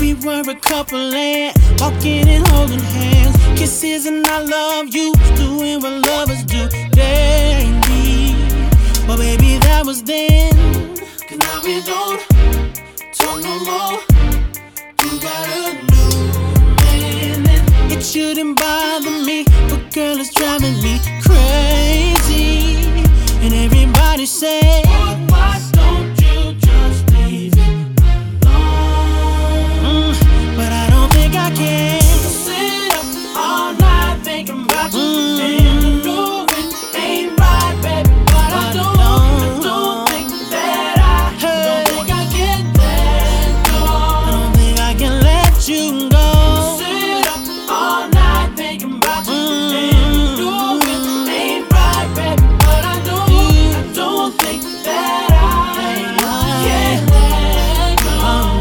We were a couple and walking and holding hands, kisses and I love you, doing what lovers do daily. But baby, that was then, 'cause now we don't talk no more. You got a new man and it shouldn't bother me, but girl, it's driving me crazy. And everybody say, why don't you just leave it alone? But I don't think I can sit up all night thinking about you. And I know it ain't right, baby, but I don't think that I don't think I can let go. I don't think I can let you go. Sit up all night thinking about you. And I know it ain't right, baby, but I don't think that I can let go.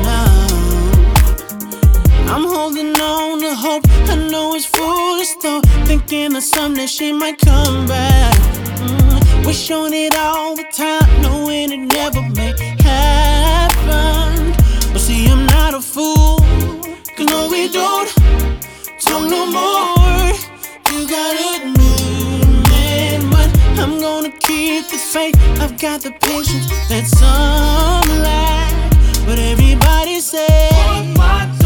I'm holding on to hope. I know it's foolish though, thinking that someday she might come back. Wish on it all the time, knowing it never may happen. But see, I'm not a fool, 'cause no, we don't talk no more. You got a new man, but I'm gonna keep the faith. I've got the patience that some lack. But everybody say, why